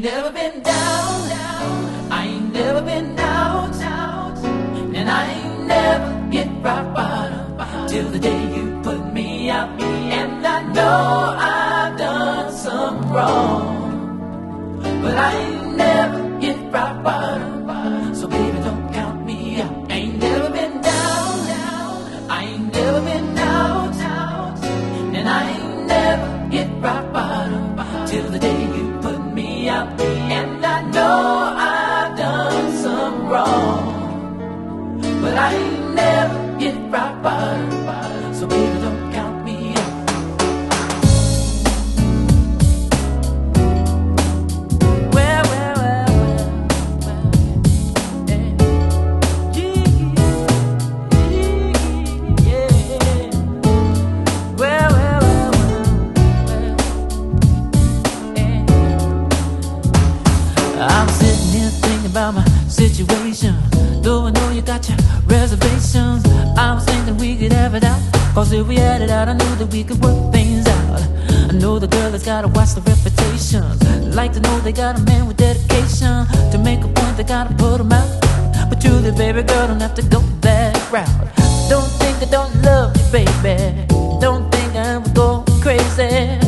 never been down, I ain't never been out, and I ain't never hit rock bottom till the day you put me out. And I know I've done some wrong, but I ain't never hit rock bottom. So baby, don't count me out. Ain't never been down, I ain't never been out, and I ain't never hit rock bottom till the day you put me out. And I know I've done some wrong, but I ain't never hit rock bottom. So baby, don't count me out. Well, I'm sitting here thinking about my situation, though I know you got your reservations. I was thinking we could have it out, cause if we had it out I knew that we could work things out. I know the girl has gotta watch the reputations, like to know they got a man with dedication. To make a point they gotta put him out, but truly baby girl don't have to go that route. Don't think I don't love you baby, don't think I'm going crazy.